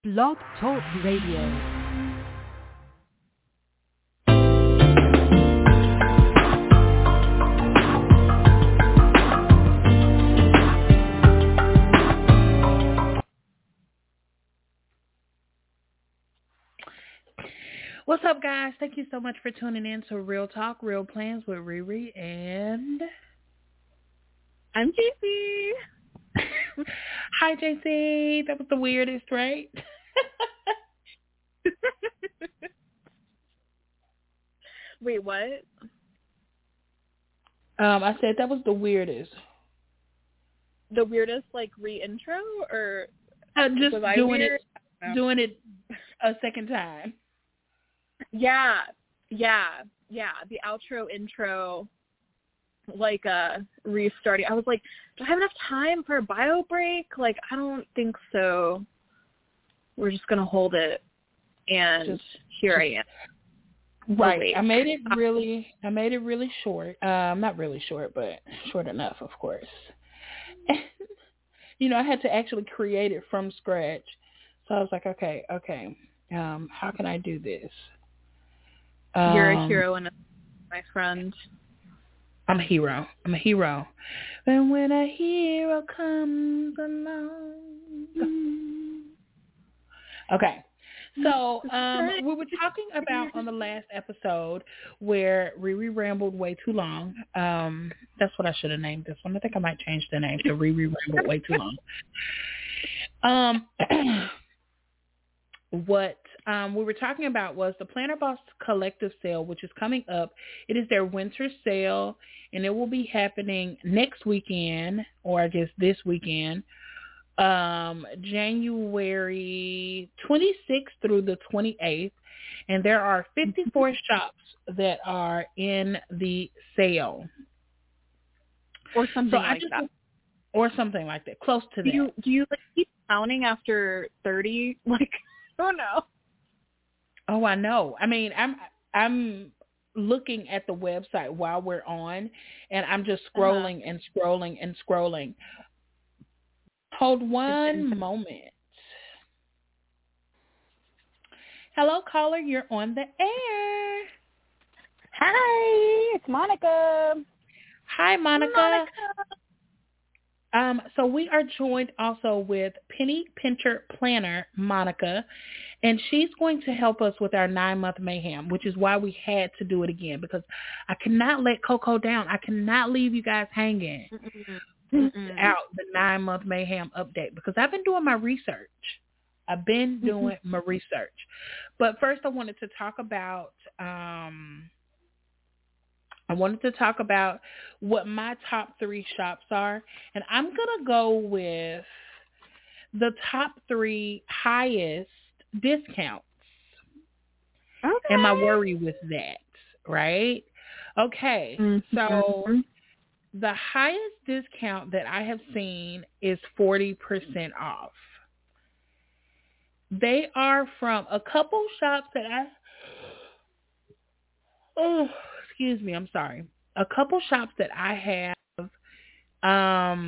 Blog Talk Radio. What's up, guys? Thank you so much for tuning in to Real Talk, Real Plans with Riri, and I'm JC. Hi, JC. That was the weirdest, right? Wait, what? I said that was the weirdest. The weirdest, like, re-intro, or Just was I doing weird? doing it a second time. Yeah. The outro, intro, like, restarting. I was like, do I have enough time for a bio break? Like, I don't think so. We're just gonna hold it, and here I am. Right. I made it really short. Not really short, but short enough, of course. And, I had to actually create it from scratch. So I was like, okay. How can I do this? You're a hero and my friend. I'm a hero. And when a hero comes along. Okay. So we were talking about on the last episode where Riri rambled way too long. That's what I should have named this one. I think I might change the name to Riri rambled way too long. What we were talking about was the Planner Boss Collective Sale, which is coming up. It is their winter sale, and it will be happening next weekend, or I guess this weekend, January 26th through the 28th. And there are 54 shops that are in the sale. Or something like that. Or something like that, close to that. Do you like, keep counting after 30? Like, oh no. Oh, I know. I mean, I'm looking at the website while we're on, and I'm just scrolling and scrolling and scrolling. Hold one moment. Hello, caller. You're on the air. Hi, it's Monica. Hi, Monica. So we are joined also with Penny Pincher Planner, Monica, and she's going to help us with our 9-month mayhem, which is why we had to do it again, because I cannot let Coco down. I cannot leave you guys hanging without the 9-month mayhem update, because I've been doing my research. But first I wanted to talk about what my top 3 shops are. And I'm going to go with the top 3 highest discounts. Okay. Am I worried with that? Right? Okay. So the highest discount that I have seen is 40% off. They are from a couple shops that a couple shops that I have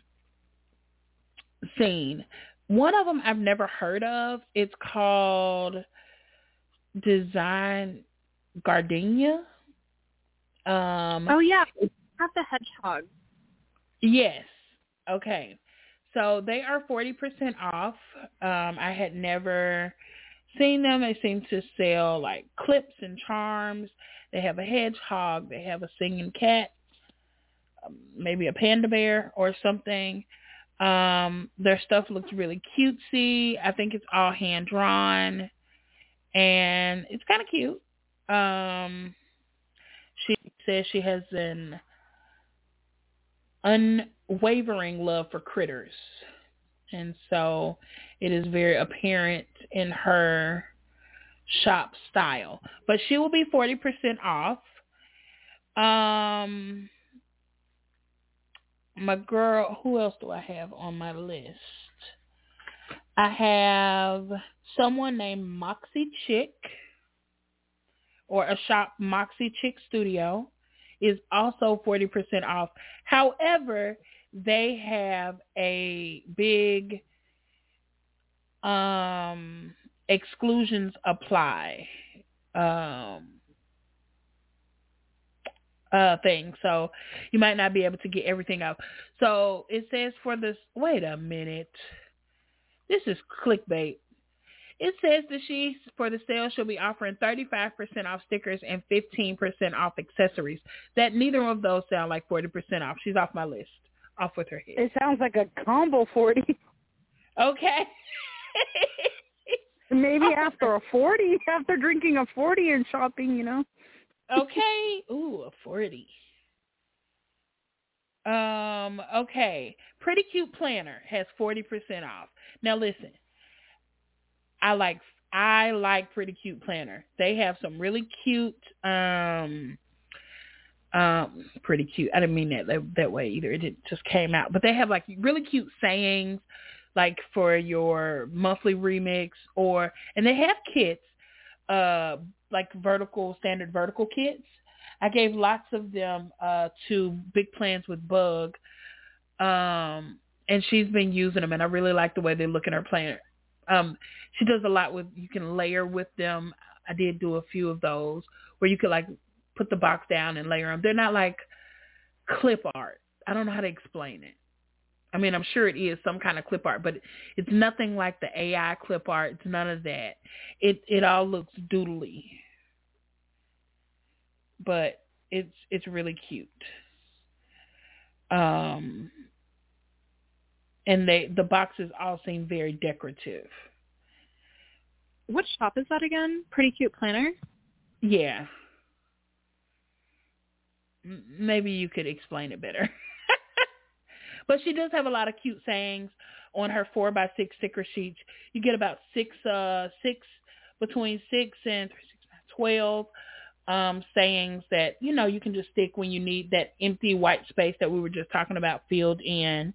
seen. One of them I've never heard of. It's called Design Gardenia. Oh yeah, not the hedgehog. Yes. Okay. So they are 40% off. I had never seen them. They seem to sell like clips and charms. They have a hedgehog. They have a singing cat, maybe a panda bear or something. Their stuff looks really cutesy. I think it's all hand drawn, and it's kind of cute. She says she has an unwavering love for critters, and so it is very apparent in her shop style. But she will be 40% off. My girl, who else do I have on my list? I have someone named Moxie Chick, or a shop, Moxie Chick Studio, is also 40% off. However, they have a big Exclusions apply. Um, thing. So you might not be able to get everything out. So it says for this, wait a minute. This is clickbait. It says that she, for the sale, she'll be offering 35% off stickers and 15% off accessories. That neither of those sound like 40% off. She's off my list. Off with her head. It sounds like a combo 40. Okay. Maybe after a 40, after drinking a 40 and shopping, you know. Okay. Ooh, a 40. Okay. Pretty Cute Planner has 40% off. Now listen. I like Pretty Cute Planner. They have some really cute pretty cute. I didn't mean that way either. It just came out. But they have like really cute sayings like for your monthly remix and they have kits like standard vertical kits. I gave lots of them to Big Plans with Bug. And she's been using them and I really like the way they look in her planner. She does a lot with, you can layer with them. I did do a few of those where you could like put the box down and layer them. They're not like clip art. I don't know how to explain it. I mean, I'm sure it is some kind of clip art, but it's nothing like the AI clip art. It's none of that. It all looks doodly, but it's really cute. And the boxes all seem very decorative. What shop is that again? Pretty Cute Planner? Yeah. Maybe you could explain it better. But she does have a lot of cute sayings on her 4x6 sticker sheets. You get about between 6 and 12 sayings that, you know, you can just stick when you need that empty white space that we were just talking about filled in.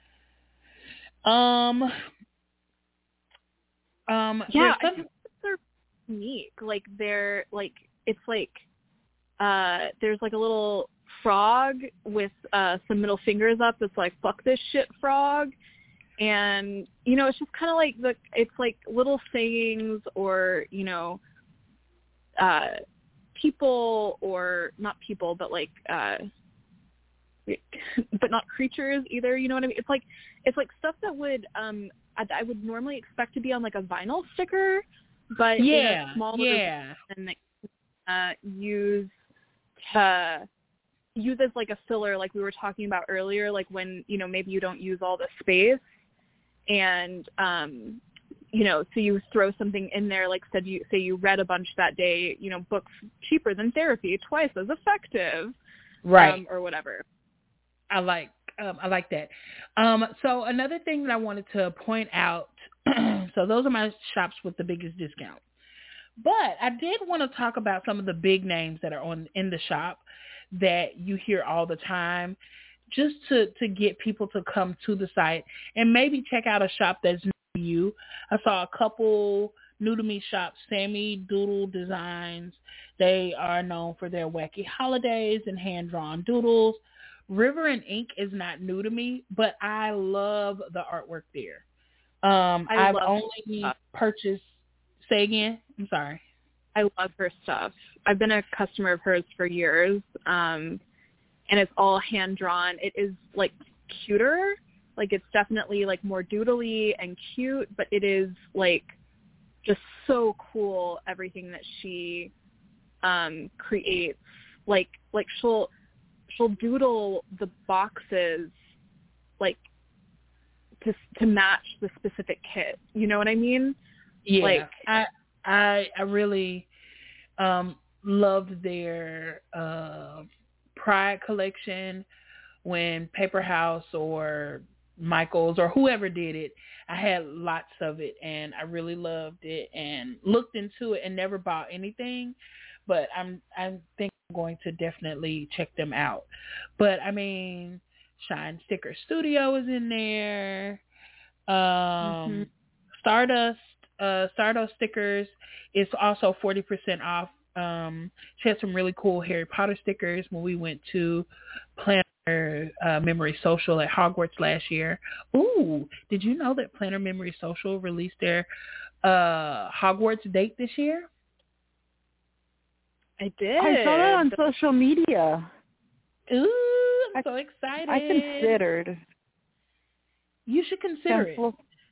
Yeah, I think they're unique. Like they're like, it's like there's like a little frog with some middle fingers up. It's like, fuck this shit, frog. And you know, it's just kind of like it's like little sayings or, you know, people, or not people, but like but not creatures either, you know what I mean? It's like stuff that would I would normally expect to be on like a vinyl sticker, but in a smaller version that use as like a filler, like we were talking about earlier, like when, you know, maybe you don't use all the space and you know, so you throw something in there, like say you read a bunch that day, you know, books cheaper than therapy, twice as effective, right, or whatever. I like that. So another thing that I wanted to point out, so those are my shops with the biggest discount. But I did want to talk about some of the big names that are in the shop that you hear all the time, just to get people to come to the site and maybe check out a shop that's new to you. I saw a couple new to me shops, Sammy Doodle Designs. They are known for their wacky holidays and hand-drawn doodles. River and Ink is not new to me, but I love the artwork there. I've only purchased. Say again. I'm sorry. I love her stuff. I've been a customer of hers for years, and it's all hand drawn. It is like cuter, like it's definitely like more doodly and cute, but it is like just so cool everything that she creates. Like she'll doodle the boxes like to match the specific kit. You know what I mean? Yeah. Like I really loved their Pride collection when Paper House or Michaels or whoever did it. I had lots of it and I really loved it and looked into it and never bought anything, but I think I'm going to definitely check them out. But I mean, Shine Sticker Studio is in there. Stardust stickers is also 40% off. She had some really cool Harry Potter stickers when we went to Planet Memory Social at Hogwarts last year. Ooh, did you know that Planner Memory Social released their Hogwarts date this year? I did. I saw that on social media. Ooh, I'm so excited. I considered. You should consider it.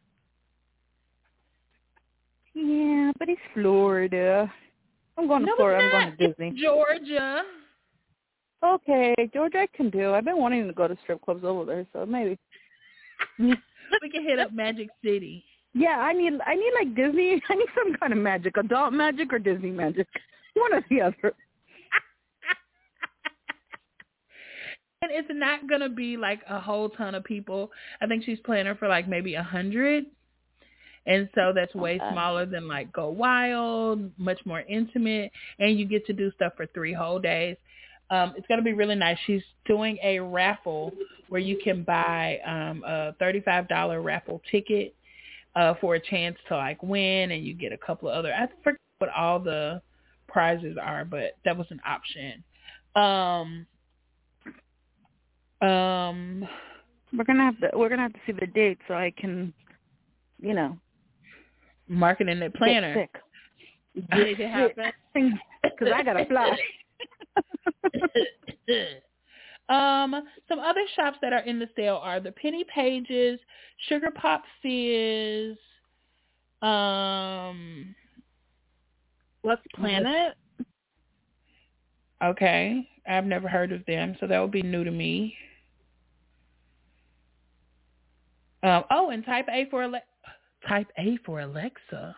Yeah, but it's Florida. I'm going to Florida. I'm going to Disney. It's Georgia. Okay, Georgia I can do. I've been wanting to go to strip clubs over there, so maybe. We can hit up Magic City. Yeah, I need like Disney. I need some kind of magic, adult magic or Disney magic, one or the other. And it's not gonna be like a whole ton of people. I think she's planning for like maybe 100, and so that's way smaller than like Go Wild, much more intimate, and you get to do stuff for 3 whole days. It's going to be really nice. She's doing a raffle where you can buy a $35 raffle ticket for a chance to like win, and you get a couple of other, I forget what all the prizes are, but that was an option. We're gonna have to see the date so I can, mark it in the planner. Get sick. Make it happen. Because I gotta fly. Some other shops that are in the sale are the Penny Pages, Sugar Pop Fizz, Let's Plan It. Okay, I've never heard of them, so that would be new to me. And Type A for Alexa.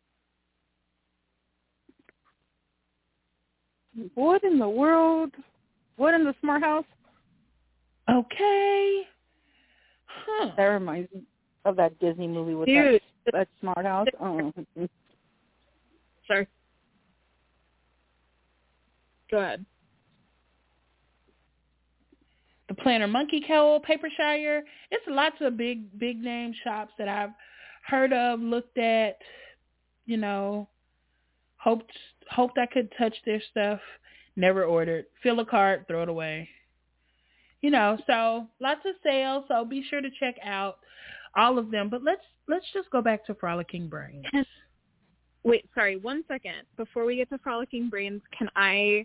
What in the world? What in the smart house? Okay. Huh. That reminds me of that Disney movie with that smart house. Oh. Sorry. Go ahead. The Planner Monkey Co., Papershire. It's lots of big name shops that I've heard of, looked at, hoped I could touch their stuff, never ordered. Fill a cart, throw it away. So lots of sales, so be sure to check out all of them. But let's just go back to Frolicking Brains. Wait, sorry, 1 second. Before we get to Frolicking Brains, can I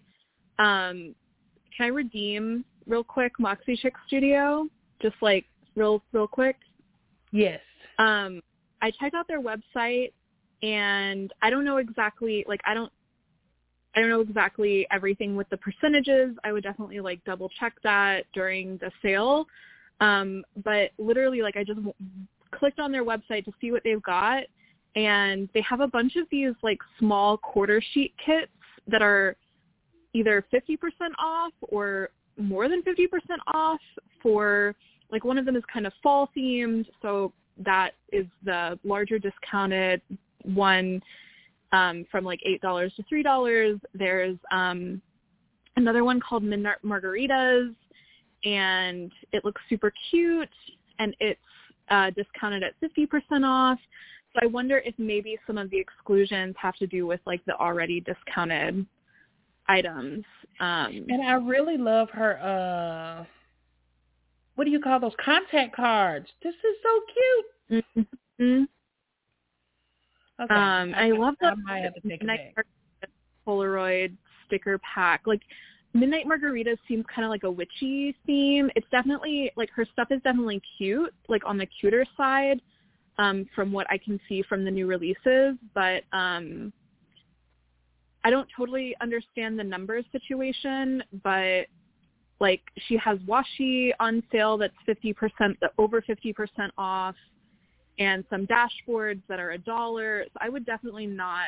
redeem real quick Moxie Chick Studio? Just like real quick? Yes. I checked out their website, and I don't know exactly, I don't know exactly everything with the percentages. I would definitely double check that during the sale. But literally I just clicked on their website to see what they've got, and they have a bunch of these small quarter sheet kits that are either 50% off or more than 50% off for one of them is kind of fall themed, so that is the larger discounted one. From $8 to $3. There's another one called Midnight Margaritas, and it looks super cute, and it's discounted at 50% off. So I wonder if maybe some of the exclusions have to do with the already discounted items. And I really love her, what do you call those, contact cards. This is so cute. Mm-hmm. Okay. I love the Midnight Polaroid sticker pack. Midnight Margaritas seems kind of like a witchy theme. It's definitely her stuff is definitely cute, on the cuter side, from what I can see from the new releases. But I don't totally understand the numbers situation. But she has washi on sale that's 50%, over 50% off, and some dashboards that are $1. So I would definitely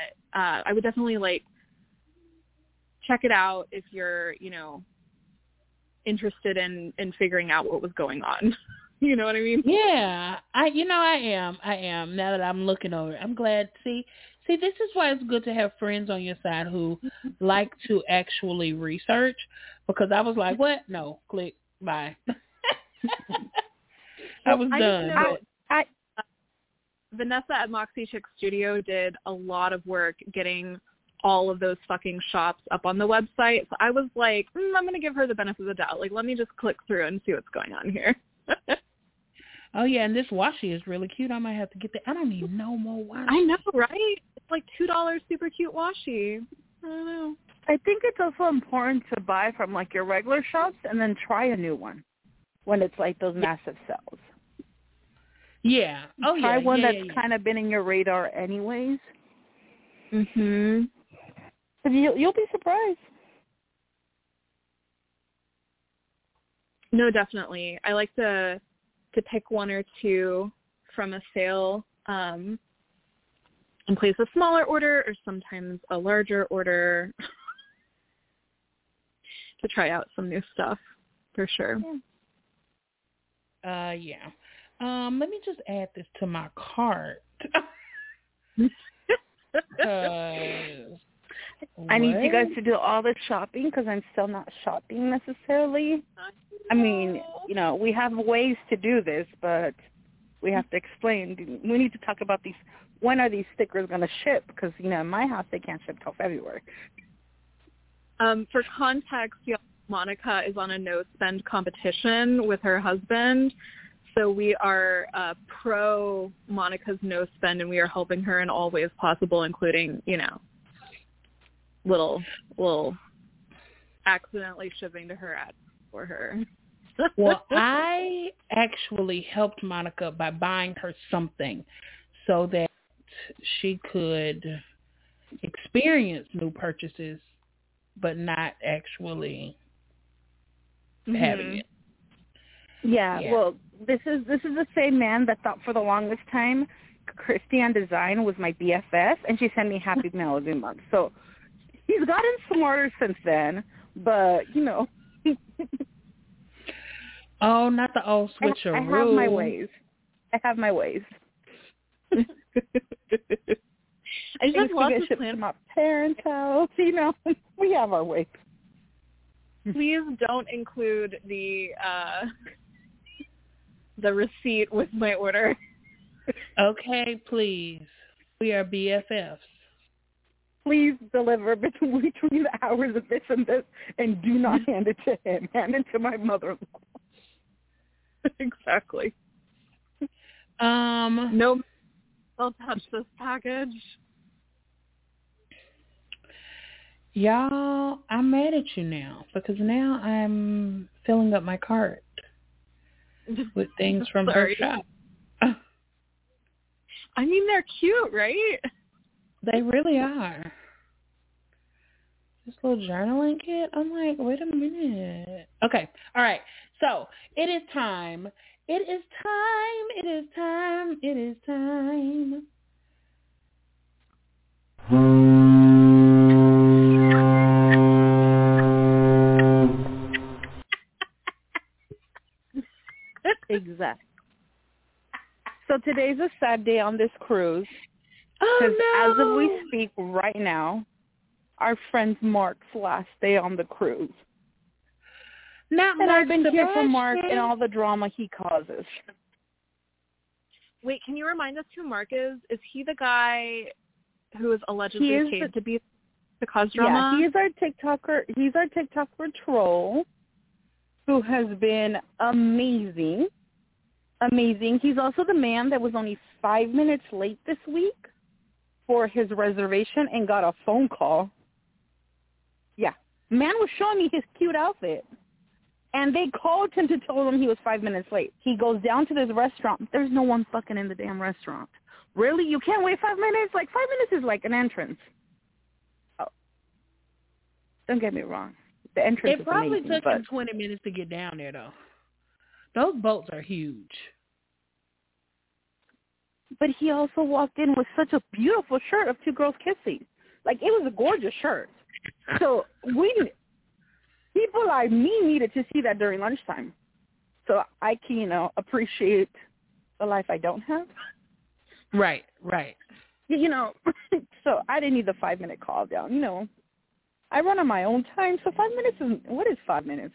check it out if you're, interested in figuring out what was going on. You know what I mean? Yeah. I am. Now that I'm looking over it. I'm glad. See, this is why it's good to have friends on your side who like to actually research, because I was like, what? No, click, bye. I was done. Vanessa at Moxie Chick Studio did a lot of work getting all of those fucking shops up on the website. So I was like, I'm going to give her the benefit of the doubt. Like, let me just click through and see what's going on here. Oh, yeah, and this washi is really cute. I might have to get that. I don't need no more washi. I know, right? It's like $2 super cute washi. I don't know. I think it's also important to buy from like your regular shops and then try a new one when it's like those massive sales. Yeah. Oh, Try yeah. one yeah, that's yeah. kind of been in your radar anyways. Mhm. But you'll be surprised. No, definitely. I like to pick one or two from a sale and place a smaller order or sometimes a larger order to try out some new stuff for sure. Yeah. Let me just add this to my cart. I need you guys to do all the shopping because I'm still not shopping necessarily. I mean, we have ways to do this, but we have to explain. We need to talk about these. When are these stickers going to ship? Because, in my house, they can't ship till February. For context, Monica is on a no-spend competition with her husband. So we are pro Monica's no-spend, and we are helping her in all ways possible, including, little accidentally shipping to her ad for her. Well, I actually helped Monica by buying her something so that she could experience new purchases, but not actually having it. Yeah, well, this is the same man that thought for the longest time Christian Design was my BFF, and she sent me Happy Mail every month. So he's gotten smarter since then, but, Oh, not the old switcheroo. I have my ways. I just love to plan to my parents' house. We have our ways. Please don't include the receipt with my order. Okay, please. We are BFFs. Please deliver between the hours of this and this, and do not hand it to him. Hand it to my mother-in-law. Exactly. No, I'll touch this package. Y'all, I'm mad at you now because now I'm filling up my cart with things from her shop. I mean, they're cute, right? They really are. This little journaling kit, I'm like, wait a minute. Okay, all right. So, it is time. It is time. It is time. It is time. Exactly. So today's a sad day on this cruise. Oh, no. As of we speak right now, our friend Mark's last day on the cruise. Not and Mark I've been Sebastian. here for Mark and all the drama he causes. Wait, can you remind us who Mark is? Is he the guy who is allegedly paid to be to cause drama? Yeah, he's our TikToker. He's our TikToker troll who has been amazing. Amazing. He's also the man that was only 5 minutes late this week for his reservation and got a phone call. Yeah. Man was showing me his cute outfit. And they called him to tell him he was 5 minutes late. He goes down to this restaurant. There's no one fucking in the damn restaurant. Really? You can't wait 5 minutes? Like, 5 minutes is like an entrance. Oh. Don't get me wrong. The entrance is amazing. It probably took him 20 minutes to get down there, though. Those boats are huge. But he also walked in with such a beautiful shirt of two girls kissing. Like, it was a gorgeous shirt. So people like me needed to see that during lunchtime. So I can, appreciate the life I don't have. Right. So I didn't need the 5 minute call down. I run on my own time. So 5 minutes is, what is 5 minutes?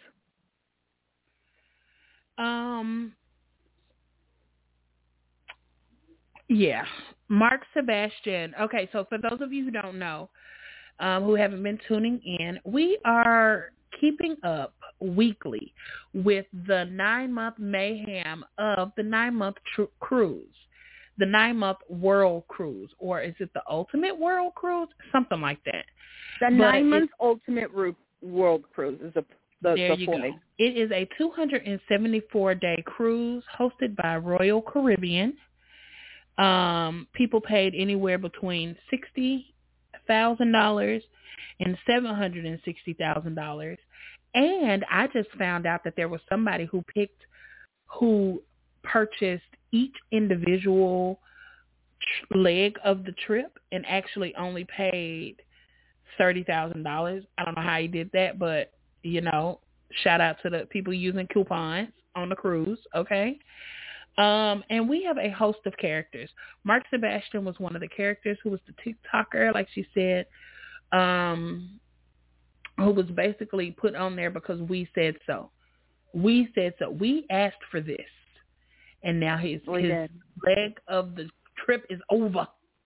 Yeah. Mark Sebastian. Okay, so for those of you who don't know, who haven't been tuning in, we are keeping up weekly with the 9-month mayhem of the 9-month cruise, the 9-month world cruise, or is it the ultimate world cruise? Something like that. The 9-month ultimate world cruise is the there you full go. name. It is a 274-day cruise hosted by Royal Caribbean. People paid anywhere between $60,000 and $760,000. And I just found out that there was somebody who purchased each individual leg of the trip and actually only paid $30,000. I don't know how he did that, but shout out to the people using coupons on the cruise. Okay. And we have a host of characters. Mark Sebastian was one of the characters who was the TikToker, like she said, who was basically put on there because we said so. We said so. We asked for this. And now his leg of the trip is over.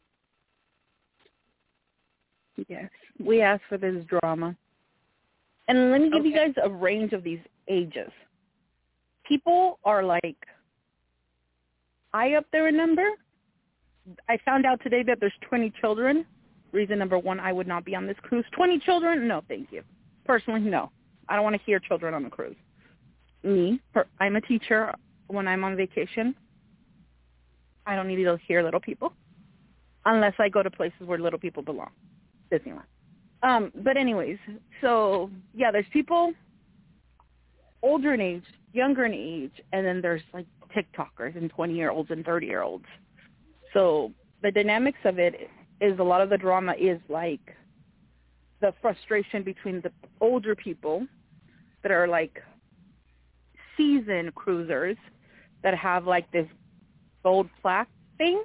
Yes. We asked for this drama. And let me give you guys a range of these ages. People are like high up there in number. I found out today that there's 20 children. Reason number one, I would not be on this cruise. 20 children? No, thank you. Personally, no. I don't want to hear children on the cruise. I'm a teacher. When I'm on vacation, I don't need to hear little people unless I go to places where little people belong. Disneyland. But anyways, so, yeah, there's people older in age, younger in age, and then there's, like, TikTokers and 20-year-olds and 30-year-olds. So the dynamics of it is a lot of the drama is, like, the frustration between the older people that are, like, seasoned cruisers that have, like, this gold plaque thing.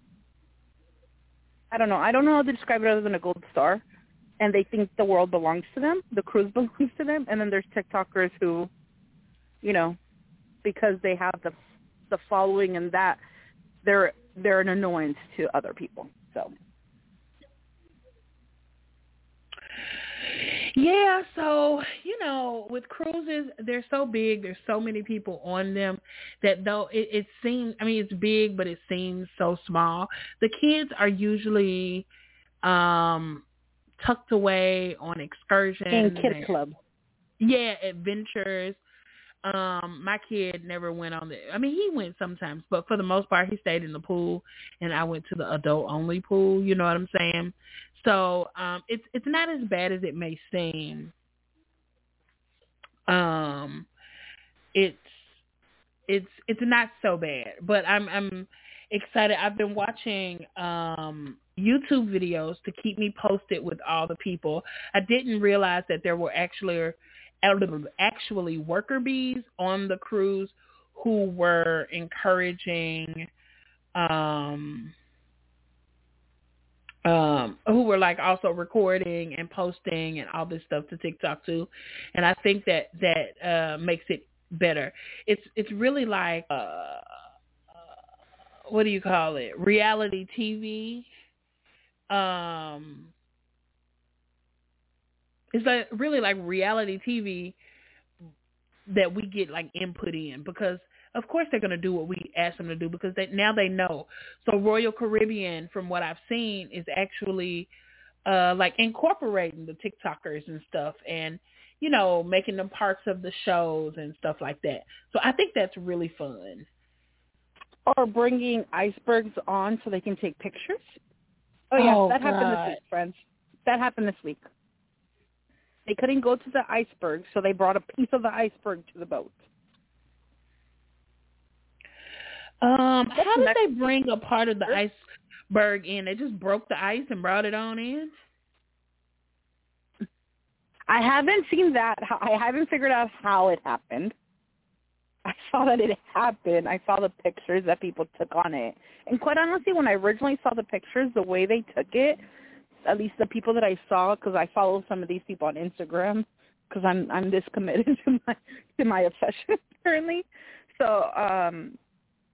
I don't know how to describe it other than a gold star. And they think the world belongs to them, the cruise belongs to them. And then there's TikTokers who, because they have the following and that, they're an annoyance to other people. So. Yeah, so, with cruises, they're so big, there's so many people on them that though it seems, it's big, but it seems so small. The kids are usually tucked away on excursions. In Kid Club. Yeah, adventures. My kid never went on he went sometimes, but for the most part, he stayed in the pool, and I went to the adult-only pool, you know what I'm saying? So it's not as bad as it may seem. It's not so bad, but I'm excited. I've been watching YouTube videos to keep me posted with all the people. I didn't realize that there were actually worker bees on the cruise who were encouraging who were like also recording and posting and all this stuff to TikTok too. And I think that makes it better. It's really like what do you call it? Reality TV. It's like really like reality TV that we get like input in, because of course they're going to do what we ask them to do, because they know. So Royal Caribbean, from what I've seen, is actually like incorporating the TikTokers and stuff, and making them parts of the shows and stuff like that. So I think that's really fun. Or bringing icebergs on so they can take pictures. Oh yeah, that happened this week, friends. That happened this week. They couldn't go to the iceberg, so they brought a piece of the iceberg to the boat. How did they bring a part of the iceberg in? They just broke the ice and brought it on in? I haven't seen that. I haven't figured out how it happened. I saw that it happened. I saw the pictures that people took on it. And quite honestly, when I originally saw the pictures, the way they took it, at least the people that I saw, because I follow some of these people on Instagram, because I'm this committed to my obsession currently. So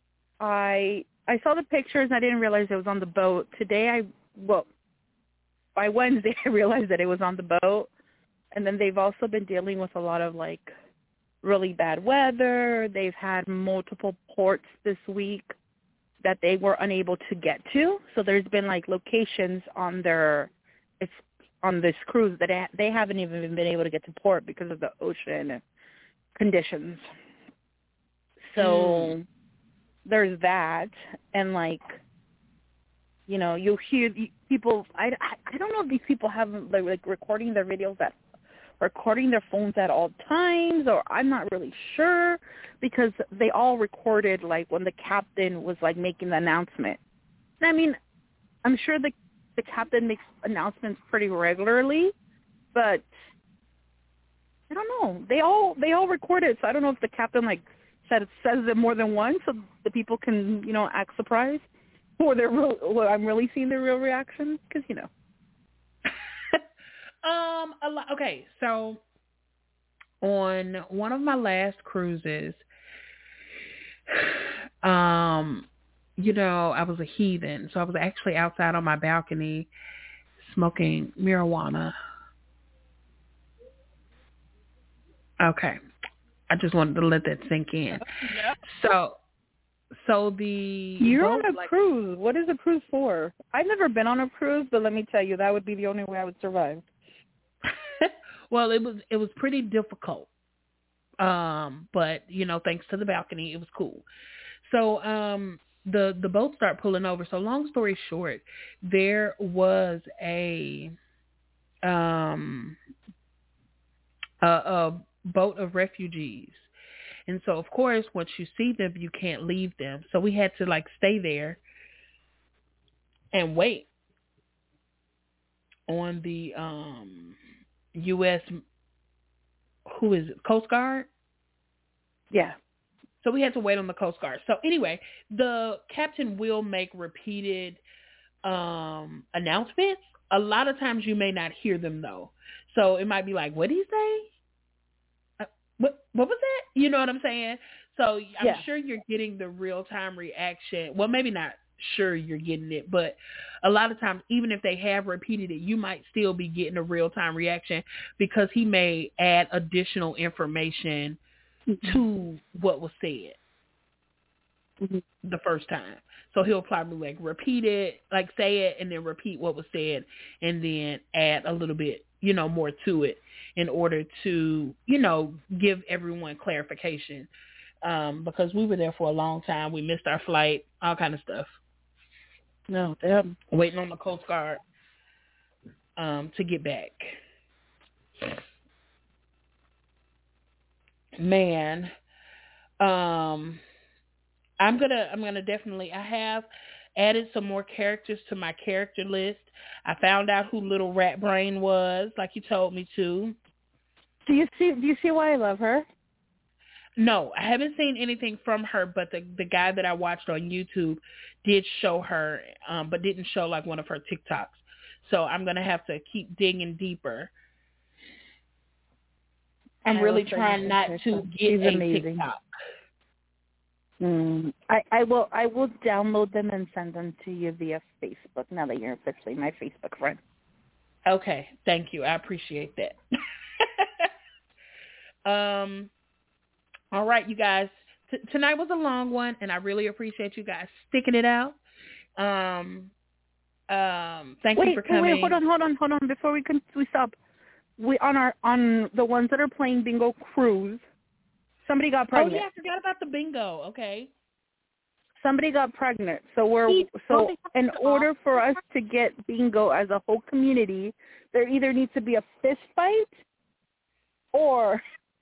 I saw the pictures and I didn't realize it was on the boat. Today by Wednesday I realized that it was on the boat. And then they've also been dealing with a lot of like really bad weather. They've had multiple ports this week that they were unable to get to. So there's been like locations on this cruise that they haven't even been able to get to port because of the ocean conditions. So there's that. And like, you know, you'll hear people, I don't know if these people have like recording their videos recording their phones at all times, or I'm not really sure, because they all recorded like when the captain was like making the announcement. And I mean, I'm sure the captain makes announcements pretty regularly, but I don't know. They all recorded, so I don't know if the captain like says it more than once, so the people can, you know, act surprised, or I'm really seeing their real reaction, because you know. Okay, so on one of my last cruises, you know, I was a heathen, so I was actually outside on my balcony smoking marijuana. Okay, I just wanted to let that sink in. Yep. So the you're on a cruise. What is a cruise for? I've never been on a cruise, but let me tell you, that would be the only way I would survive. Well, it was pretty difficult, but you know, thanks to the balcony, it was cool. So the boat started pulling over. So long story short, there was a boat of refugees, and so of course, once you see them, you can't leave them. So we had to like stay there and wait on the U.S. who is it? Coast Guard? Yeah. So we had to wait on the Coast Guard. So anyway, the captain will make repeated announcements. A lot of times you may not hear them though. So it might be like, what did he say? What was that? You know what I'm saying? So I'm sure you're getting the real-time reaction. Well, maybe not sure you're getting it, but a lot of times, even if they have repeated it, you might still be getting a real-time reaction because he may add additional information to what was said the first time. So he'll probably like repeat it, like say it and then repeat what was said and then add a little bit, you know, more to it in order to, you know, give everyone clarification. Because we were there for a long time. We missed our flight, all kind of stuff. No, damn. Waiting on the Coast Guard to get back. Man, I'm gonna definitely. I have added some more characters to my character list. I found out who Little Rat Brain was, like you told me to. Do you see why I love her? No, I haven't seen anything from her, but the guy that I watched on YouTube did show her, but didn't show like one of her TikToks. So I'm going to have to keep digging deeper. I'm really trying not to get a amazing. TikTok. I will download them and send them to you via Facebook now that you're officially my Facebook friend. Okay, thank you. I appreciate that. All right, you guys. Tonight was a long one, and I really appreciate you guys sticking it out. Thank you for coming. Wait, hold on. Before we stop, we on the ones that are playing Bingo Cruise, somebody got pregnant. Oh yeah, I forgot about the bingo. Okay. Somebody got pregnant, so in order for us to get bingo as a whole community, there either needs to be a fist fight, or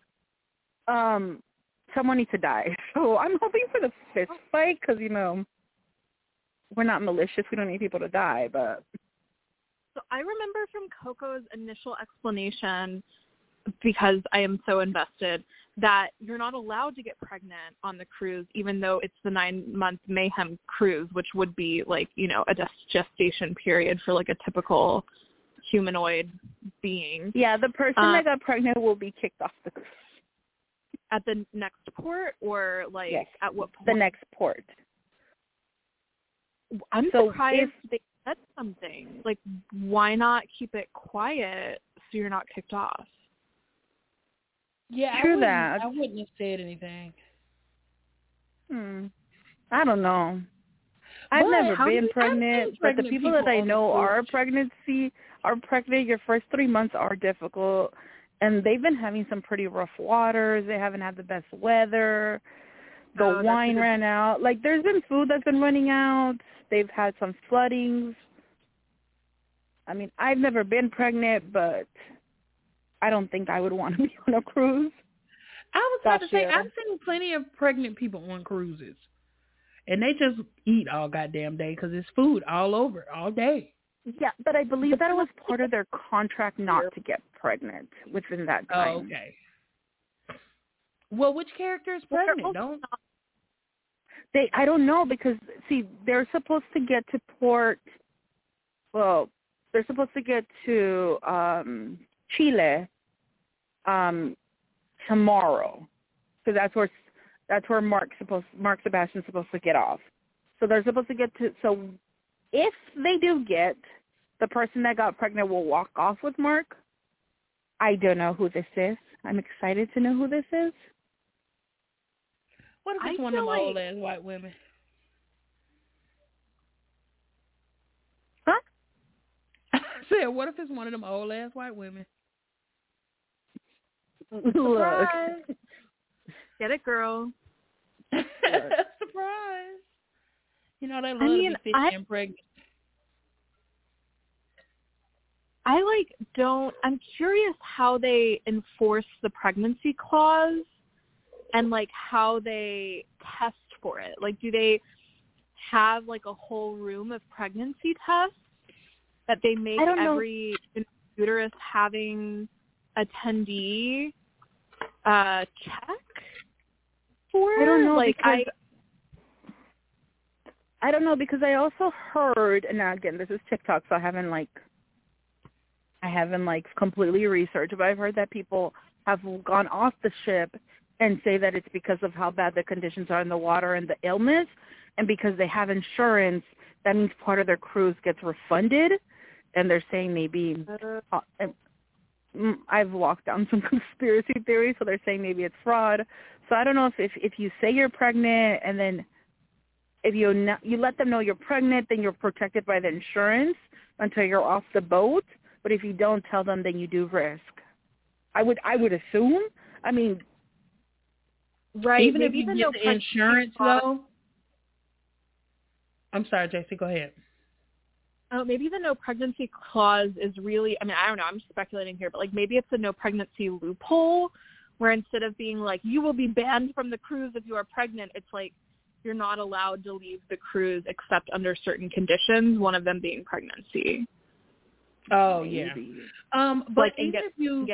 someone needs to die. So I'm hoping for the fist fight because, you know, we're not malicious. We don't need people to die. But so I remember from Coco's initial explanation, because I am so invested, that you're not allowed to get pregnant on the cruise, even though it's the 9-month mayhem cruise, which would be like, you know, a gestation period for like a typical humanoid being. Yeah, the person that got pregnant will be kicked off the cruise. At the next port, or like at what point? The next port. I'm surprised they said said something. Like, why not keep it quiet so you're not kicked off? Yeah, True that. I wouldn't have said anything. I don't know. I've never been pregnant, but the people that I know are pregnant. Your first 3 months are difficult, and they've been having some pretty rough waters. They haven't had the best weather. The wine ran out. Like, there's been food that's been running out. They've had some floodings. I mean, I've never been pregnant, but I don't think I would want to be on a cruise. I was about to say, I've seen plenty of pregnant people on cruises. And they just eat all goddamn day because it's food all over, all day. Yeah, but I believe that it was part of their contract not to get pregnant within that time. Oh, okay. Well, which character is pregnant? I don't know because, see, they're supposed to get to port, well, they're supposed to get to Chile tomorrow. So that's where Mark Sebastian's supposed to get off. So they're supposed to get to, so if they do get, the person that got pregnant will walk off with Mark. I don't know who this is. I'm excited to know who this is. What if it's one of them old ass white women? Huh? I said, what if it's one of them old ass white women? Surprise. Get it, girl. Surprise. You know, they love to be fit and pregnant. I'm curious how they enforce the pregnancy clause and, like, how they test for it. Like, do they have, like, a whole room of pregnancy tests that they make every uterus having attendee check for? I don't know, like, I don't know because I also heard, and now again, this is TikTok, so I haven't completely researched, but I've heard that people have gone off the ship and say that it's because of how bad the conditions are in the water and the illness, and because they have insurance, that means part of their cruise gets refunded, and they're saying maybe I've walked down some conspiracy theories, so they're saying maybe it's fraud. So I don't know if you say you're pregnant and then if you let them know you're pregnant, then you're protected by the insurance until you're off the boat. But if you don't tell them, then you do risk. I would assume. I mean, right? Even if you get the insurance, though. I'm sorry, JC. Go ahead. Maybe the no pregnancy clause is really, I mean, I don't know, I'm speculating here, but like maybe it's a no pregnancy loophole where instead of being like, you will be banned from the cruise if you are pregnant, it's like you're not allowed to leave the cruise except under certain conditions, one of them being pregnancy. Oh, yeah. But like, even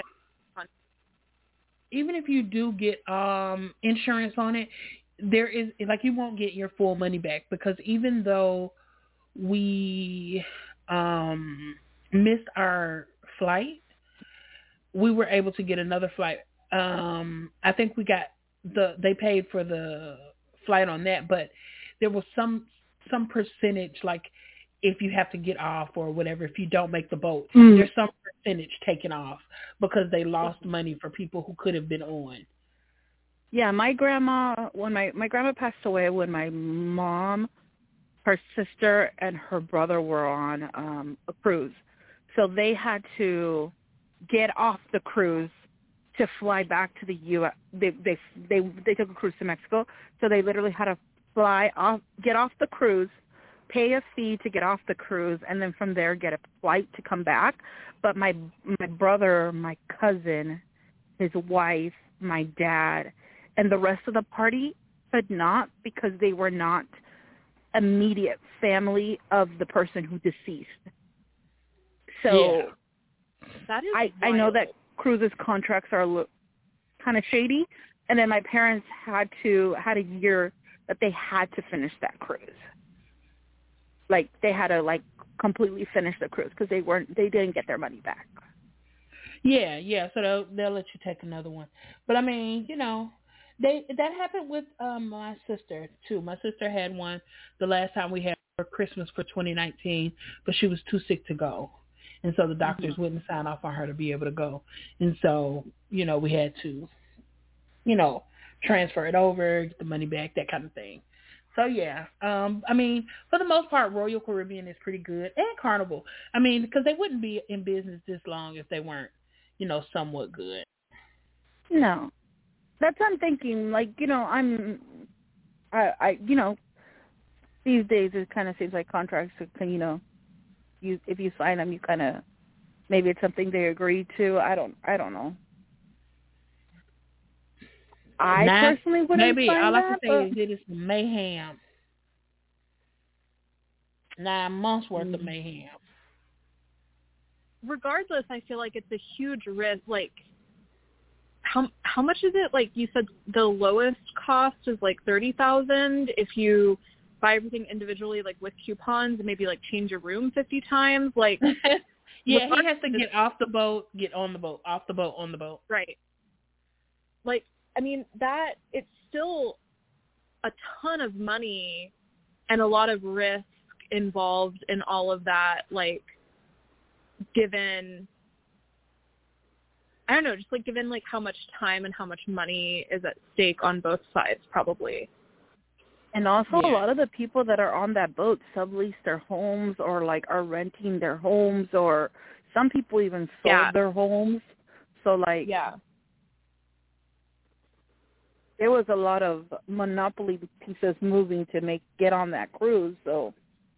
if you do get insurance on it, there is, like, you won't get your full money back because even though we missed our flight, we were able to get another flight. I think they paid for the flight on that, but there was some percentage, like if you have to get off or whatever, if you don't make the boat, there's some percentage taken off because they lost money for people who could have been on. Yeah, my grandma, when my grandma passed away, when my mom, her sister, and her brother were on a cruise. So they had to get off the cruise to fly back to the U.S. They took a cruise to Mexico. So they literally had to get off the cruise, pay a fee to get off the cruise, and then from there get a flight to come back. But my brother, my cousin, his wife, my dad, and the rest of the party could not because they were not immediate family of the person who deceased. So that is I know that cruises contracts are kind of shady, and then my parents had a year that they had to finish that cruise. Like they had to like completely finish the cruise because they didn't get their money back. Yeah. So they'll let you take another one. But I mean, you know, that happened with my sister too. My sister had one the last time we had for Christmas for 2019, but she was too sick to go. And so the doctors wouldn't sign off on her to be able to go. And so, we had to, transfer it over, get the money back, that kind of thing. So, yeah. For the most part, Royal Caribbean is pretty good. And Carnival. Because they wouldn't be in business this long if they weren't, somewhat good. No. That's what I'm thinking. Like, these days it kind of seems like contracts can, if you sign them, you kind of, maybe it's something they agree to. I don't know. I personally wouldn't maybe sign all that, I can say is it is mayhem. 9 months worth of mayhem. Regardless, I feel like it's a huge risk. Like, how much is it? Like you said, the lowest cost is like $30,000 if you buy everything individually, like with coupons, and maybe like change your room 50 times. Like, yeah, he has to get off the boat, get on the boat, off the boat, on the boat. Right. Like, that it's still a ton of money and a lot of risk involved in all of that. Like, given, I don't know, just like given like how much time and how much money is at stake on both sides, probably. And also a lot of the people that are on that boat sublease their homes or like are renting their homes, or some people even sold their homes. So like, there was a lot of monopoly pieces moving to get on that cruise. So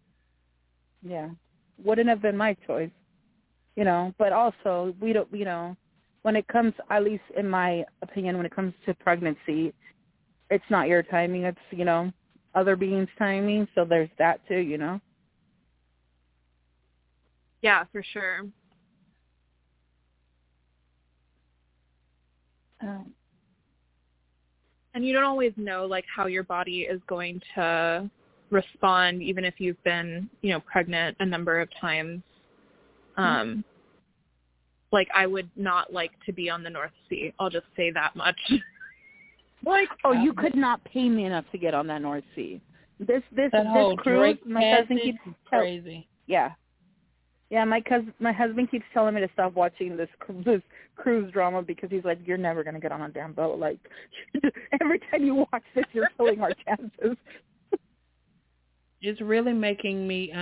wouldn't have been my choice, but also we don't, when it comes, at least in my opinion, when it comes to pregnancy, it's not your timing. It's, other beings' timing. So there's that too, Yeah, for sure. And you don't always know, like, how your body is going to respond, even if you've been, pregnant a number of times. Like, I would not like to be on the North Sea. I'll just say that much. Like, you could not pay me enough to get on that North Sea. This whole cruise, my husband keeps crazy. Yeah, my husband keeps telling me to stop watching this cruise drama because he's like, you're never gonna get on a damn boat. Like, every time you watch this, you're killing our chances. It's really making me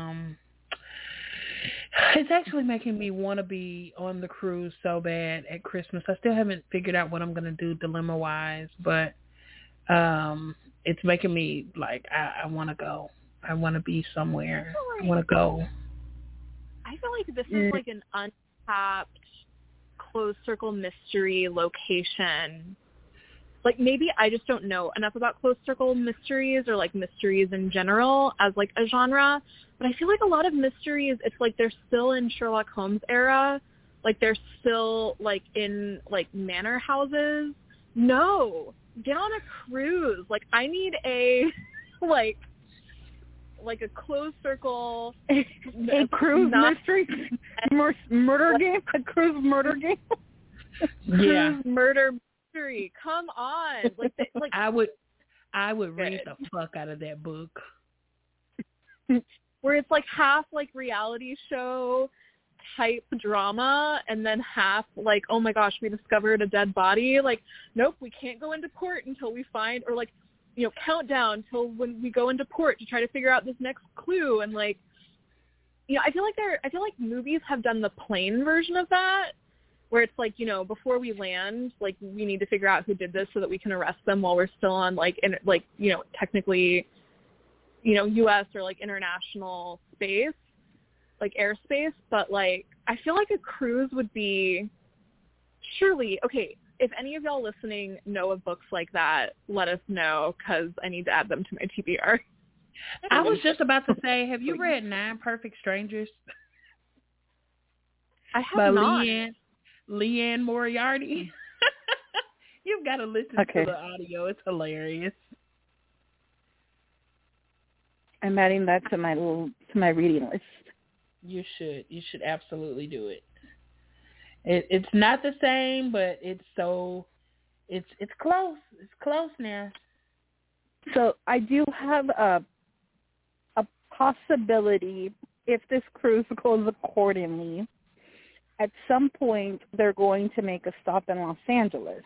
it's actually making me want to be on the cruise so bad at Christmas. I still haven't figured out what I'm going to do dilemma-wise, but it's making me, like, I want to go. I want to be somewhere. I want to go. I feel like this is like an untapped closed circle mystery location. Like, maybe I just don't know enough about closed circle mysteries or, like, mysteries in general as, like, a genre. But I feel like a lot of mysteries, it's like they're still in Sherlock Holmes era. Like, they're still, like, in, like, manor houses. No. Get on a cruise. Like, I need a, like a closed circle. A cruise mystery? Murder game? A cruise murder game? Cruise murder mystery. Come on. Like I would read the fuck out of that book. Where it's like half like reality show type drama and then half like, oh my gosh, we discovered a dead body. Like, nope, we can't go into port until we find, or like, countdown till when we go into port to try to figure out this next clue. And like, I feel like movies have done the plane version of that, where it's like, before we land, like, we need to figure out who did this so that we can arrest them while we're still on technically, U.S. or like international space, like airspace. But like, I feel like a cruise would be surely, okay, if any of y'all listening know of books like that, let us know, because I need to add them to my TBR. I was just about to say, have you read 9 Perfect Strangers? I have by not. Leanne Moriarty. You've got to listen to the audio. It's hilarious. I'm adding that to my reading list. You should. You should absolutely do it. It's not the same, but it's close. It's close now. So I do have a possibility, if this cruise goes accordingly, at some point they're going to make a stop in Los Angeles.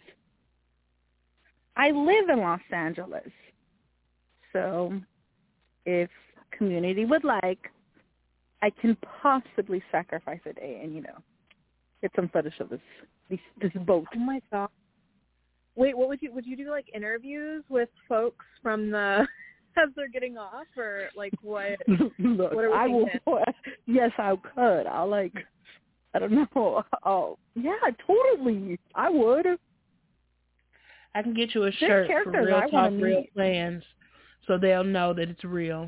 I live in Los Angeles, so if community would like, I can possibly sacrifice a day and, get some footage of this boat. Oh my god! Wait, what would you do? Like interviews with folks from the as they're getting off, or like what? Look, what are we thinking? Yes, I could. I don't know. Oh, yeah, totally. I would. I can get you a shirt for Real Talk, Real Plans, so they'll know that it's real.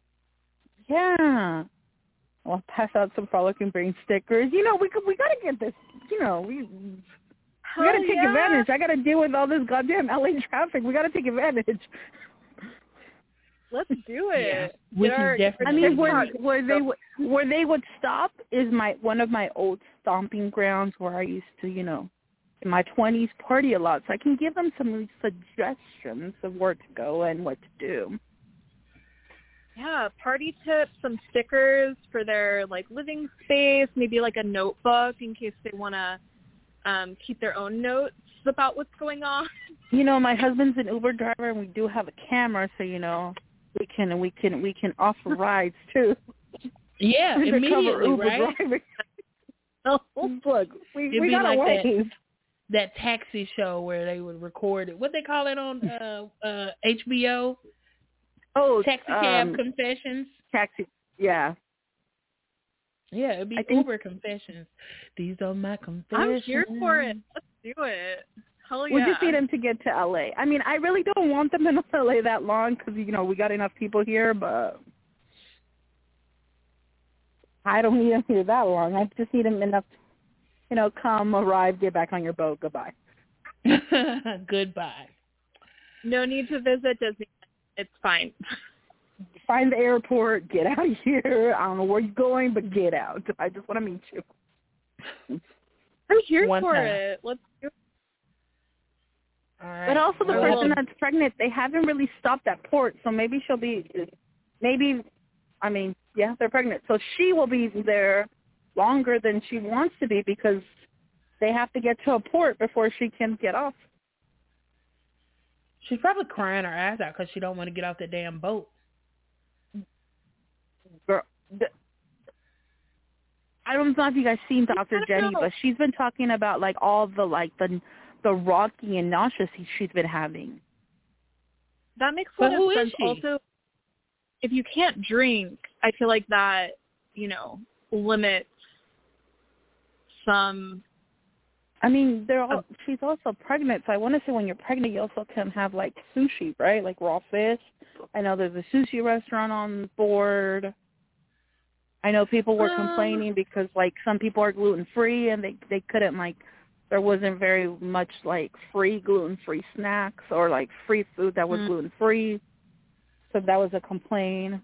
Yeah. I'll pass out some Frolicking Brain stickers. We gotta get this. We gotta take advantage. I gotta deal with all this goddamn LA traffic. We gotta take advantage. Let's do it. Yeah, we can definitely. I mean, where they would stop is one of my old stomping grounds where I used to, in my 20s party a lot. So I can give them some suggestions of where to go and what to do. Yeah, party tips, some stickers for their living space, maybe a notebook in case they want to keep their own notes about what's going on. My husband's an Uber driver, and we do have a camera, so we can offer rides too. Yeah, immediately, right? Oh, look, we got a way. That taxi show where they would record it. What they call it on HBO? Oh, Taxi Cab Confessions. Taxi, yeah. Yeah, it'd be Uber Confessions. These are my confessions. I'm here for it. Let's do it. Hell yeah. We just need them to get to LA. I mean, I really don't want them in LA that long because, we got enough people here, but I don't need them here that long. I just need them enough, come, arrive, get back on your boat, goodbye. Goodbye. No need to visit Disney. It's fine. Find the airport, get out of here. I don't know where you're going, but get out. I just want to meet you. I'm here for it. Let's do it. All right. But also the person that's pregnant, they haven't really stopped at port, so maybe she'll be, they're pregnant. So she will be there longer than she wants to be because they have to get to a port before she can get off. She's probably crying her ass out because she don't want to get off that damn boat. Girl, I don't know if you guys seen Dr. Jenny, but she's been talking about all the rocky and nauseous she's been having. That makes a lot of sense. Also, if you can't drink, I feel like that, limits some. I mean, she's also pregnant, so I want to say when you're pregnant, you also can have sushi, right? Like raw fish. I know there's a sushi restaurant on board. I know people were complaining because some people are gluten free and they couldn't there wasn't very much free gluten free snacks or free food that was gluten free. So that was a complaint.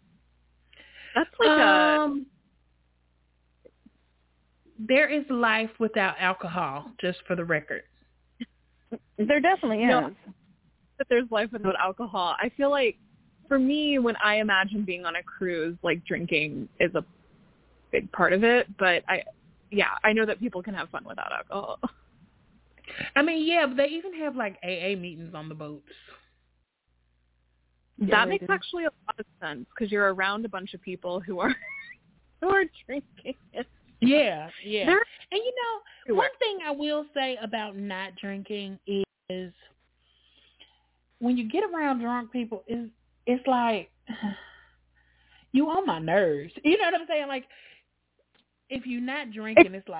That's there is life without alcohol, just for the record. There definitely is. That there's life without alcohol. I feel for me, when I imagine being on a cruise, drinking is a big part of it. But I know that people can have fun without alcohol. I mean, yeah, but they even have AA meetings on the boats. That makes actually a lot of sense because you're around a bunch of people who are drinking. Yeah. And one thing I will say about not drinking is when you get around drunk people, it's you on my nerves. You know what I'm saying? If you're not drinking, it's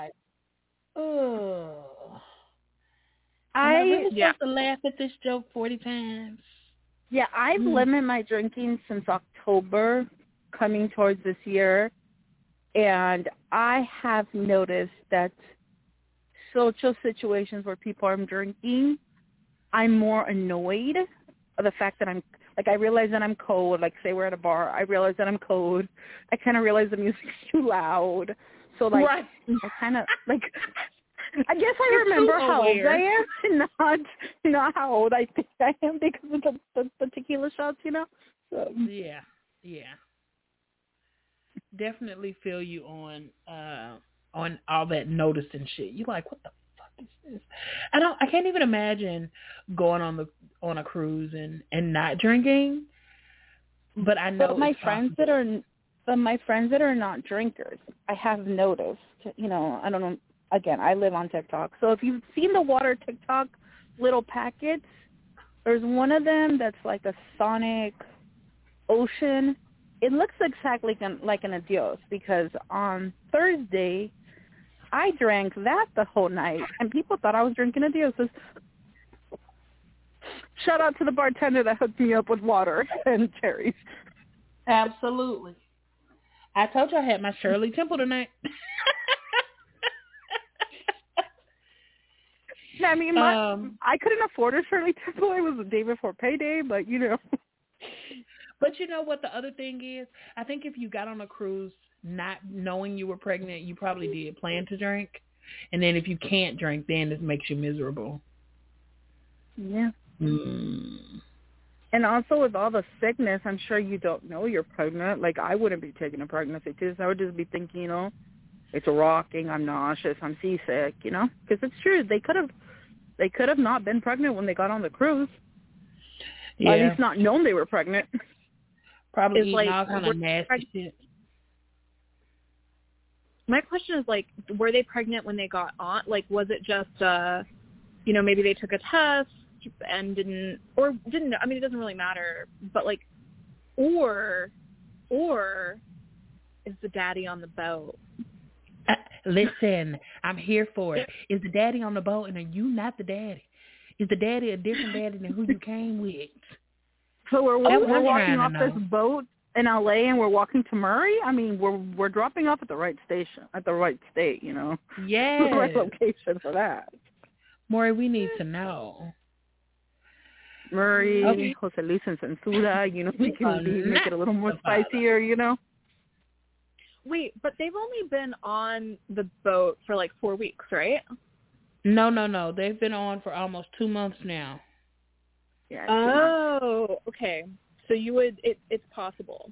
oh. I really supposed to laugh at this joke 40 times. Yeah, I've limited my drinking since October, coming towards this year. And I have noticed that social situations where people are drinking, I'm more annoyed of the fact that I realize that I'm cold. Say we're at a bar, I realize that I'm cold. I kind of realize the music's too loud. So right. I kind of I guess I remember how old I am, and not how old I think I am because of the tequila shots, So. Yeah. definitely feel you on all that noticing shit. You like, what the fuck is this? I can't even imagine going on a cruise and not drinking. But I know my friends that are not drinkers, I have noticed, I don't know, again, I live on TikTok. So if you've seen the water TikTok little packets, there's one of them that's like a Sonic Ocean. It looks exactly like an Adios, because on Thursday I drank that the whole night and people thought I was drinking Adioses. Shout out to the bartender that hooked me up with water and cherries. Absolutely. I told you I had my Shirley Temple tonight. I mean, I couldn't afford a Shirley Temple. It was the day before payday, but But you know what the other thing is? I think if you got on a cruise not knowing you were pregnant, you probably did plan to drink. And then if you can't drink, then it makes you miserable. Yeah. Mm. And also with all the sickness, I'm sure you don't know you're pregnant. Like, I wouldn't be taking a pregnancy test. I would just be thinking, it's rocking, I'm nauseous, I'm seasick, because it's true. They could have not been pregnant when they got on the cruise. Yeah. Or at least not known they were pregnant. Probably eating all kind of nasty shit. My question is, were they pregnant when they got on? Like, was it just, maybe they took a test and didn't, I mean, it doesn't really matter, but, or is the daddy on the boat? Listen, I'm here for it. Is the daddy on the boat, and are you not the daddy? Is the daddy a different daddy than who you came with? So we're walking off this boat in LA and we're walking to Murray? I mean, we're dropping off at the right station, at the right state, Yes. The right location for that. Maury, we need to know. Murray, Okay. Jose Luis and Censura, we can make it a little more spicier, Wait, but they've only been on the boat for 4 weeks, right? No. They've been on for almost 2 months now. Yeah. Oh, okay. So it's possible.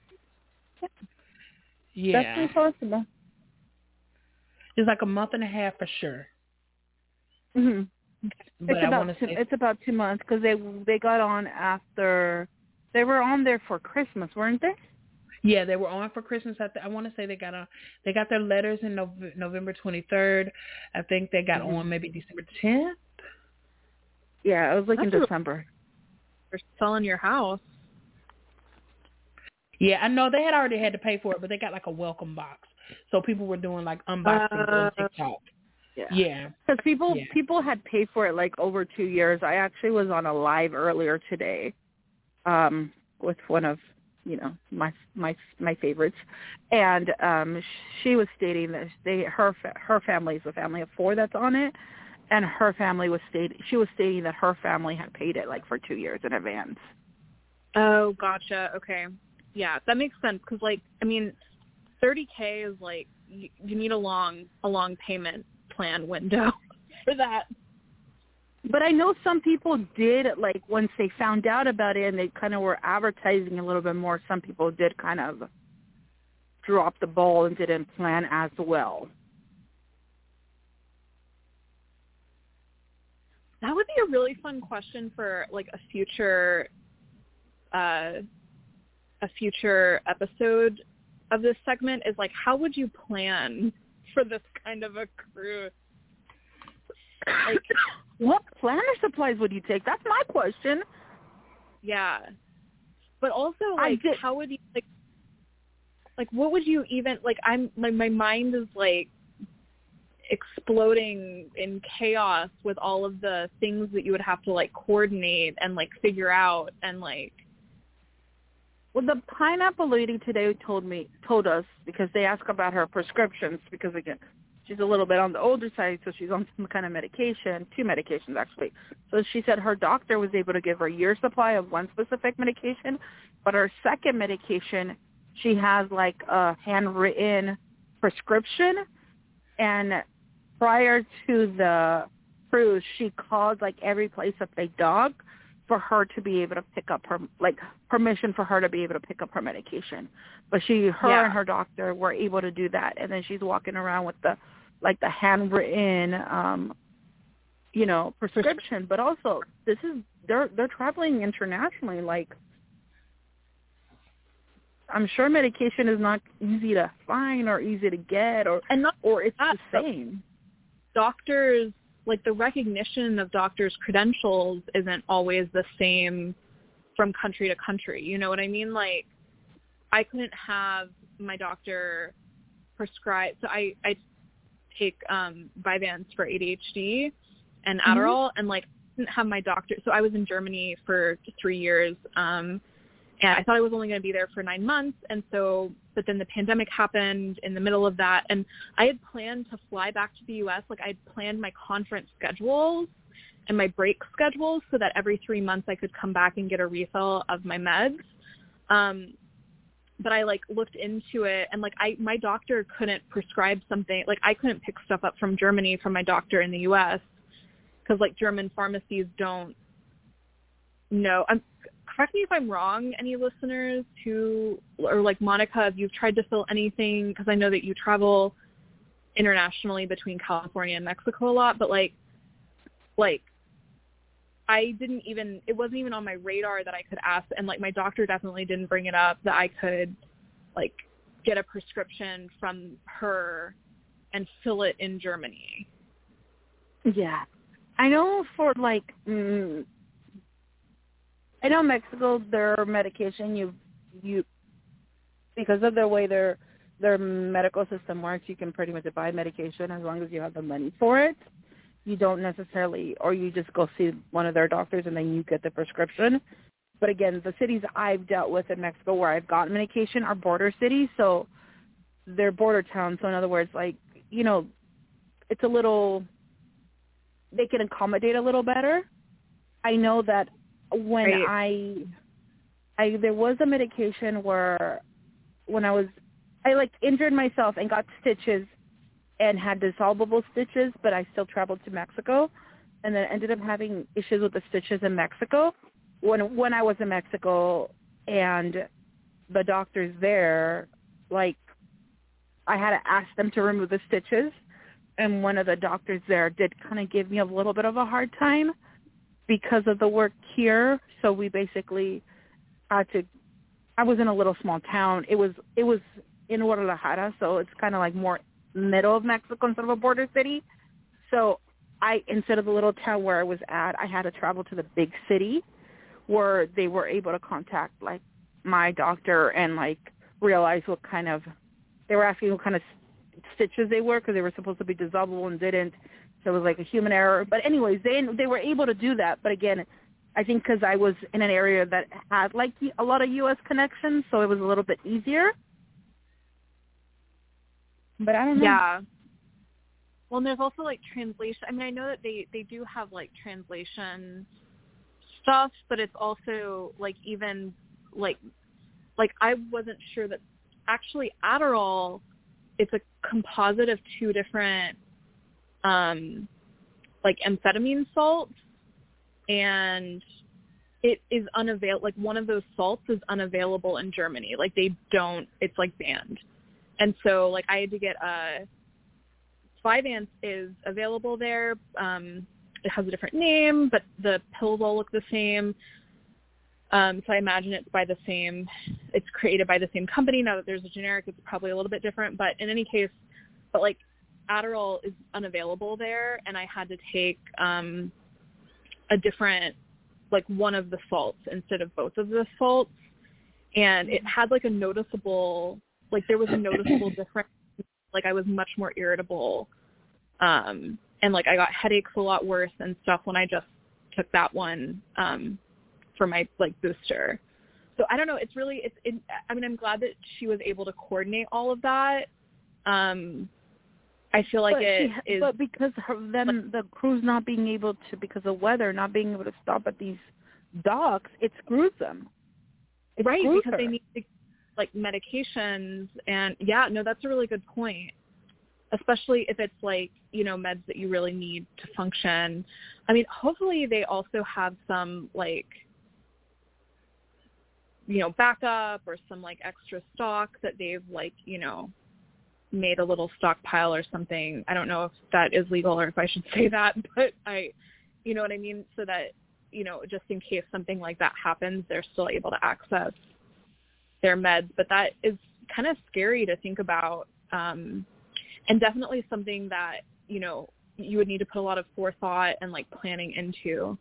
Yeah. That's possible. It's like a month and a half for sure. Mhm. But It's about 2 months because they got on after they were on there for Christmas, weren't they? Yeah, they were on for Christmas. I want to say they got their letters in November 23rd. I think they got on maybe December 10th. Yeah, it was in December. You're selling your house. Yeah, I know they had already had to pay for it, but they got a welcome box. So people were doing unboxings on TikTok. Yeah. Because people had paid for it over 2 years. I actually was on a live earlier today with one of my favorites, and she was stating that her family is a family of 4 that's on it, and her family was stating that her family had paid it for 2 years in advance. Oh, gotcha. Okay, yeah, that makes sense because $30K is you need a long payment plan window for that. But I know some people did, once they found out about it and they kind of were advertising a little bit more, some people did kind of drop the ball and didn't plan as well. That would be a really fun question for a future episode of this segment is how would you plan for this kind of a cruise? What planner supplies would you take? That's my question. Yeah. But also, how would you, what would you even, my mind is, exploding in chaos with all of the things that you would have to, coordinate and, figure out and, Well, the pineapple lady today told us, because they asked about her prescriptions, because, again, she's a little bit on the older side, so she's on some kind of medication, 2 medications actually. So she said her doctor was able to give her a year's supply of one specific medication, but her second medication, she has a handwritten prescription. And prior to the cruise, she called every place that they dog for her to be able to pick up her, like, permission for her to be able to pick up her medication. But her and her doctor were able to do that. And then she's walking around with the handwritten, prescription. But also, they're traveling internationally. Like, I'm sure medication is not easy to find or easy to get, or it's the same. Doctors, like, the recognition of doctors' credentials isn't always the same from country to country. You know what I mean? Like, I couldn't have my doctor prescribe. So I take Vyvanse for ADHD and Adderall, and, like, didn't have my doctor. So I was in Germany for 3 years, and I thought I was only going to be there for 9 months. And so, but then the pandemic happened in the middle of that. And I had planned to fly back to the U.S. Like, I had planned my conference schedules and my break schedules so that every 3 months I could come back and get a refill of my meds. But I, like, looked into it, and, like, my doctor couldn't prescribe something. Like, I couldn't pick stuff up from Germany from my doctor in the U.S. because, like, German pharmacies don't know. Correct me if I'm wrong, any listeners or like Monica, if you've tried to fill anything, because I know that you travel internationally between California and Mexico a lot, but like it wasn't even on my radar that I could ask, and, like, my doctor definitely didn't bring it up that I could, like, get a prescription from her and fill it in Germany. Yeah. I know for, like, I know Mexico, their medication, you because of the way their medical system works, you can pretty much buy medication as long as you have the money for it. You don't necessarily, or you just go see one of their doctors and then you get the prescription. But again, the cities I've dealt with in Mexico where I've gotten medication are border cities, so they're border towns. So in other words, like, it's a little, they can accommodate a little better. I know that when there was a medication where when I injured myself and got stitches and had dissolvable stitches, but I still traveled to Mexico and then ended up having issues with the stitches in Mexico. When I was in Mexico and the doctors there, like, I had to ask them to remove the stitches, and one of the doctors there did kind of give me a little bit of a hard time because of the work here. So we basically had to, I was in a little small town. It was in Guadalajara, so it's kind of like more middle of Mexico instead of a border city. So instead of the little town where I was at, I had to travel to the big city where they were able to contact, like, my doctor and, like, realize they were asking what kind of stitches they were because they were supposed to be dissolvable and didn't. So it was like a human error. But anyways, they were able to do that. But again, I think because I was in an area that had, like, a lot of U.S. connections, so it was a little bit easier. But I don't know. Yeah. Well, and there's also, like, translation. I mean, I know that they do have, like, translation stuff, but it's also, like, even, like I wasn't sure that actually Adderall, it's a composite of 2 different like amphetamine salts, and it is unavailable. Like, one of those salts is unavailable in Germany. Like, they don't, it's, like, banned. And so, like, I had to get Vyvanse is available there. It has a different name, but the pills all look the same. So I imagine it's created by the same company. Now that there's a generic, it's probably a little bit different. But in any case, like, Adderall is unavailable there, and I had to take a different, like, one of the salts instead of both of the salts. And it had, like, a noticeable, like, there was a noticeable difference. Like, I was much more irritable. And, like, I got headaches a lot worse and stuff when I just took that one for my, like, booster. So I don't know. It's really, I mean, I'm glad that she was able to coordinate all of that. I feel like But because the crew's not being able to, because of weather, not being able to stop at these docks, it screws them. Right, because they need to, like, medications. And, yeah, no, that's a really good point. especially if it's like, you know, meds that you really need to function. I mean, hopefully they also have some like, you know, backup or some like extra stock that they've like, you know, made a little stockpile or something. I don't know if that is legal or if I should say that, but you know what I mean? So that, you know, just in case something like that happens, they're still able to access their meds. But that is kind of scary to think about. And definitely something that, you know, you would need to put a lot of forethought and like planning into.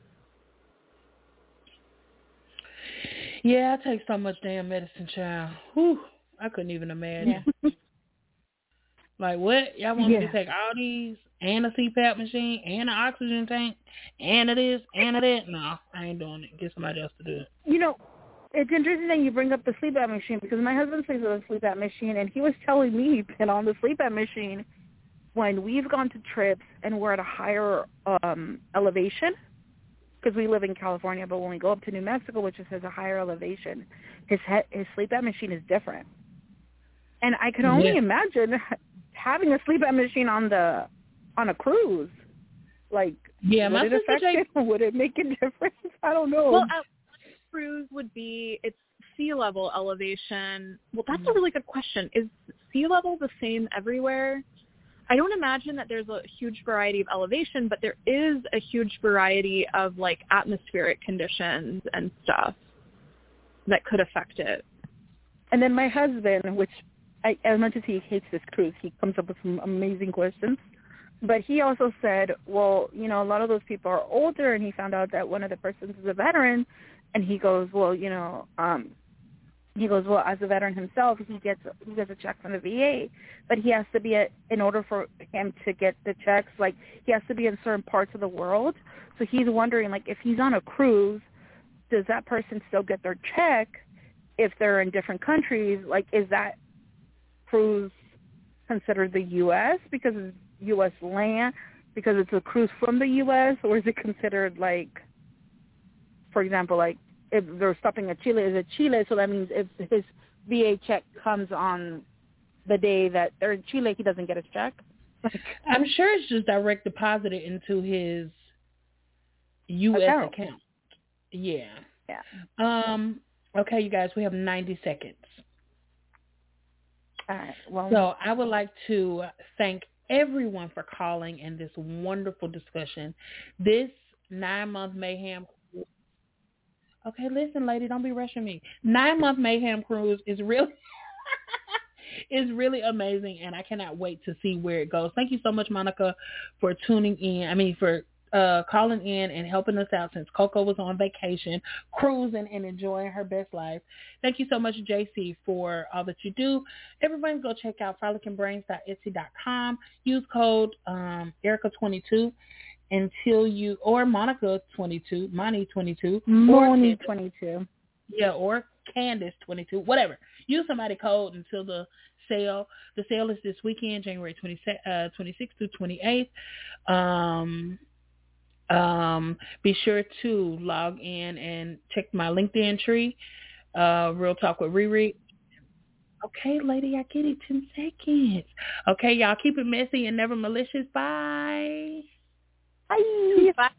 Yeah, I take so much damn medicine, child. Whew, I couldn't even imagine. Yeah. Like, what? Y'all want me to take all these and a CPAP machine and an oxygen tank and a this and a that? No, I ain't doing it. Get somebody else to do it. You know, it's interesting that you bring up the sleep app machine because my husband sleeps with a sleep app machine, and he was telling me he's been on the sleep app machine when we've gone to trips and we're at a higher elevation, because we live in California, but when we go up to New Mexico, which has a higher elevation, his sleep app machine is different. And I can only imagine having a sleep app machine on a cruise. Like, would it affect it? Would it make a difference? I don't know. Well, cruise would be, it's sea level elevation. Well, that's a really good question. Is sea level the same everywhere? I don't imagine that there's a huge variety of elevation, but there is a huge variety of like atmospheric conditions and stuff that could affect it. And then my husband, which as much as he hates this cruise, he comes up with some amazing questions. But he also said, well, you know, a lot of those people are older, and he found out that one of the persons is a veteran, and he goes, well, you know, well, as a veteran himself, he gets a check from the VA, but he has to be in order for him to get the checks, like he has to be in certain parts of the world. So he's wondering, like, if he's on a cruise, does that person still get their check if they're in different countries? Like, is that cruise considered the U.S. because it's U.S. land, because it's a cruise from the U.S., or is it considered like, for example, like, if they're stopping at Chile, is it Chile? So that means if his VA check comes on the day that they're in Chile, he doesn't get his check? I'm sure it's just direct deposited into his U.S. account. Yeah. Okay, you guys, we have 90 seconds. All right. Well, so I would like to thank everyone for calling in this wonderful discussion. This 9-month mayhem. Okay, listen, lady, don't be rushing me. 9-month mayhem cruise is really is really amazing, and I cannot wait to see where it goes. Thank you so much, Monica, for tuning in. For calling in and helping us out since Coco was on vacation, cruising and enjoying her best life. Thank you so much, JC, for all that you do. Everyone go check out frolicandbrains.etsy.com. Use code Erica22 until you, or Monica22, Moni22, Moni22. Yeah, or Candace22, whatever. Use somebody code until the sale. The sale is this weekend, January 26th through 28th. Be sure to log in and check my LinkedIn tree. Real Talk with Riri. Okay, lady, I get it. 10 seconds. Okay, y'all keep it messy and never malicious. Bye. Bye. Bye.